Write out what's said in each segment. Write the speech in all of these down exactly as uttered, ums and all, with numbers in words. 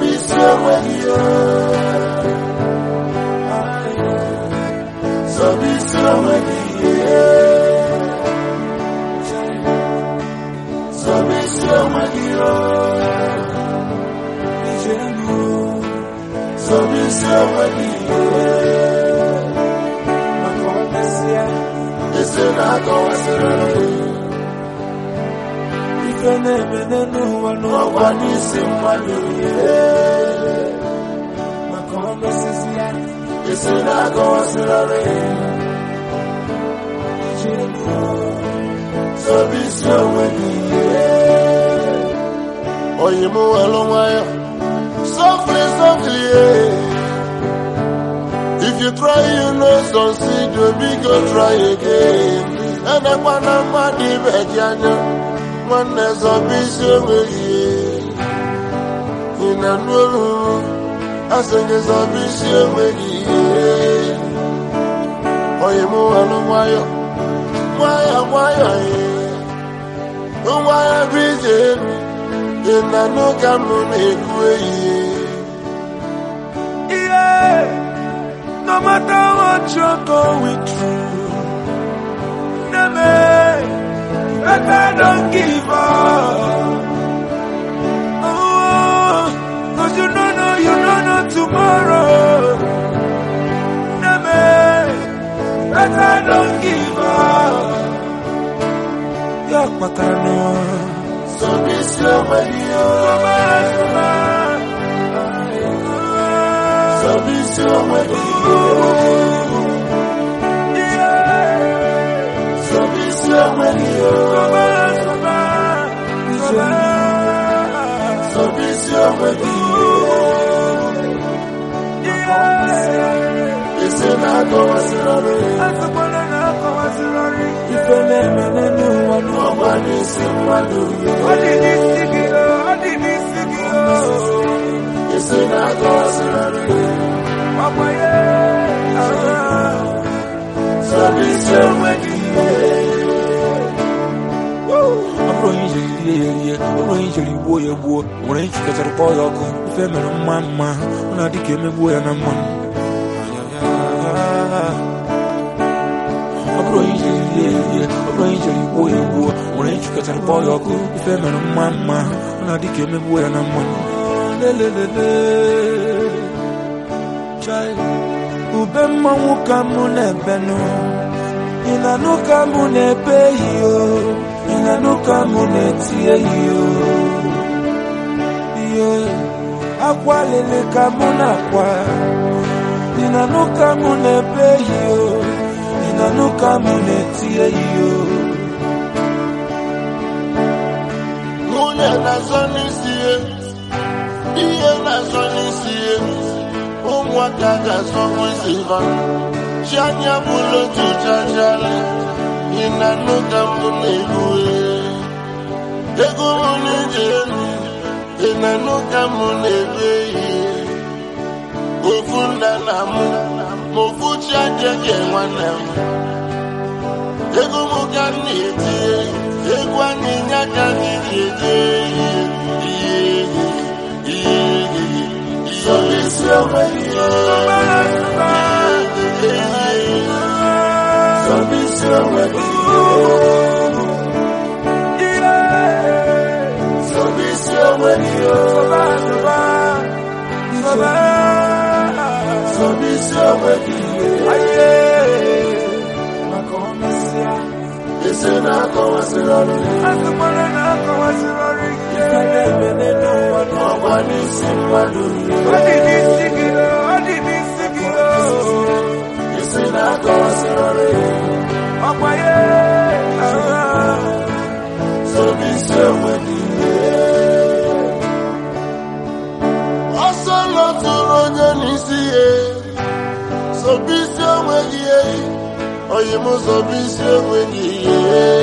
Sobisio Wedio. Sobisio Wedio. Sobisio Wedio. Sobisio Wedio. Isenago Wasirari. Ifene menenu wano wanisi mwaluye. Makombe sisia. Isenago Wasirari. Sobisio Wedio. Oyimu alomaya. Softly, softly, if you try, you know, succeed, you be go try again. And I wanna money back, one is a busy way. In a new, I think it's a busy way. Oh, you move along, why, why, why, why, I'm busy. In a new community way. No matter what you're going through, never, better don't give up. Oh, cause you don't know, you don't know tomorrow. Never, better don't give up. You're patano, so miss your radio. Sobisio Wedio. Sobisio Wedio. Sobisio Wedio. Isenago Wasirari. Ifene menenu wano wanisi mwaluye. Isenago Wasirari. Sobisio Wedio. I'm going to the I'm going to the boy, boy. When I get a boy, I'll come. Feminine mamma, when I became a boy and a man. I'm going to the I'm going to the boy, boy. When I get a boy, I'll come. Feminine mamma, when I became a boy and a man. Child, Ubema Mukamune Beno, Inanuka Mune Peyo, Inanuka Mune Tieyo, Aqualele Kamuna Qua, Inanuka Mune Peyo, Inanuka Mune Tieyo. Mune Nazonisio, Iye Nazonisio. Umwakaga songo sivan Chanya bulo tu chachale Ina nuka munegue Ego munejeni Ina nuka munegue Ufunda namu Mufucha jeke wanamu Ego mugani etie Ego ninyaka nijete Sobisio Wedio. Sobisio Wedio. Sobisio Wedio. Sobisio Wedio. Makomesia. Isenago Wasirari. Isenago Wasirari. Wanisi mwaluye. Odidisikilo, odidisikilo. Isenago Wasirari. Akwaye. Sobisio Wedio. Osolo turonye nisiye. Sobisio Wedio. Oyimu Sobisio Wedio.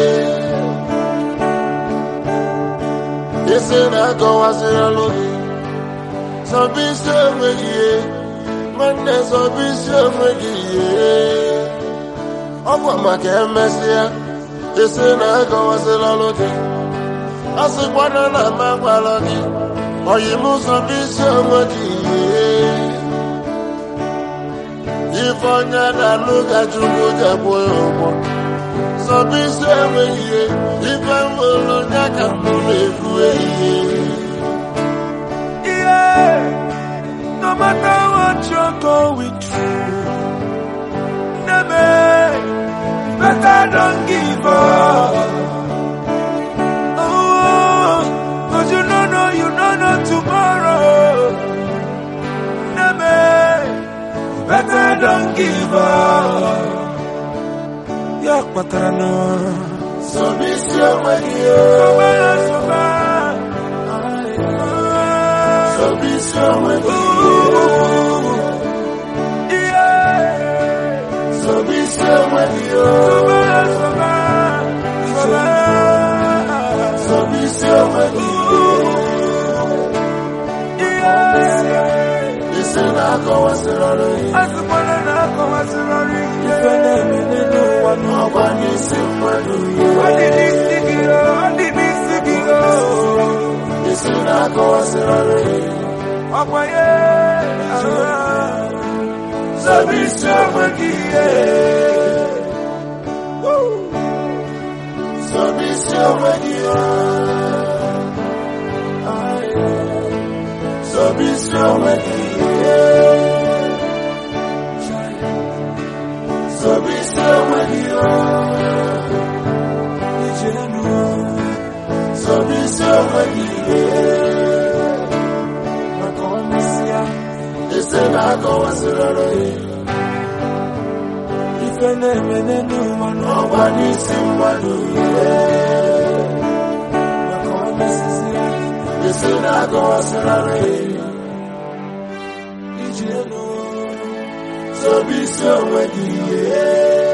Isenago Wasirari. Sobisio Wedio. Mane Sobisio Wedio. Okwa make mesia. Isenago Wasirari. Asikwana na magwalagi. oyi m sọbisi onwe gị ife onye na-alụ ka Chukwu jebụ ya ụgbọ sọbisi enweghị ihe ife nwere onye ka mbụ na-ekwu ehihie. Yeah, no matter what you're going through, never, better don't give up. Oh, cause you don't know, you don't know tomorrow. Never, better don't give up. Yeah, patrano. Sọbisi enweghị ihe Sọbisi onweghị ihe Sọbisi onweghị ihe Sọbisi onweghị ihe isi na-akọwasịrị ọrụ ihe ife na-eme n'ụwa n'ọgba n'isi mmadụ isi na-akọwasịrị ọrụ ihe Sọbisi onweghị ihe Sọbisi onweghị ihe Sọbisi onweghị ihe Sọbisi onweghị ihe Sọbisi onweghị ihe ise na-akọwasịrị ọrụ ihe ife na-eme n'ụwa n'ọgba n'isi mmadụ ihe ise na-akọwasịrị ọrụ ihe iji elu Sọbisi onweghị ihe